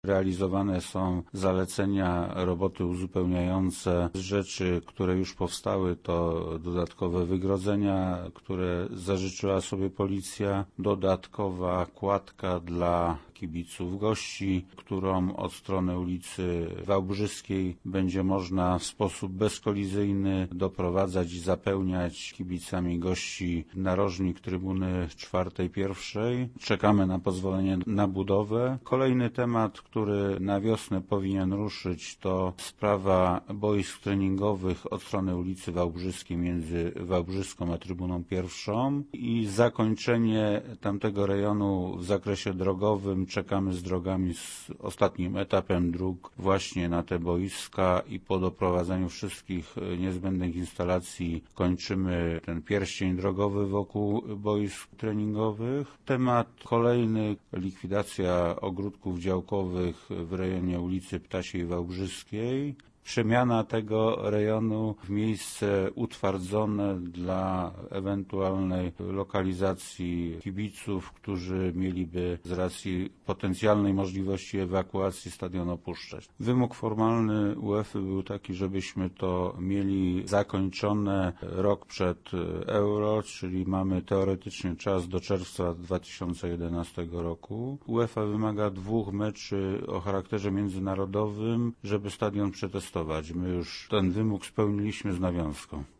Realizowane są zalecenia, roboty uzupełniające z rzeczy, które już powstały, to dodatkowe wygrodzenia, które zażyczyła sobie policja, dodatkowa kładka dla kibiców gości, którą od strony ulicy Wałbrzyskiej będzie można w sposób bezkolizyjny doprowadzać i zapełniać kibicami gości narożnik trybuny 4-1. Czekamy na pozwolenie na budowę. Kolejny temat, który na wiosnę powinien ruszyć, to sprawa boisk treningowych od strony ulicy Wałbrzyskiej między Wałbrzyską a Trybuną 1 i zakończenie tamtego rejonu w zakresie drogowym. Czekamy z drogami, z ostatnim etapem dróg właśnie na te boiska i po doprowadzeniu wszystkich niezbędnych instalacji kończymy ten pierścień drogowy wokół boisk treningowych. Temat kolejny, likwidacja ogródków działkowych w rejonie ulicy Ptasiej Wałbrzyskiej. Przemiana tego rejonu w miejsce utwardzone dla ewentualnej lokalizacji kibiców, którzy mieliby z racji potencjalnej możliwości ewakuacji stadion opuszczać. Wymóg formalny UEFA był taki, żebyśmy to mieli zakończone rok przed Euro, czyli mamy teoretycznie czas do czerwca 2011 roku. UEFA wymaga 2 meczy o charakterze międzynarodowym, żeby stadion przetestować. My już ten wymóg spełniliśmy z nawiązką.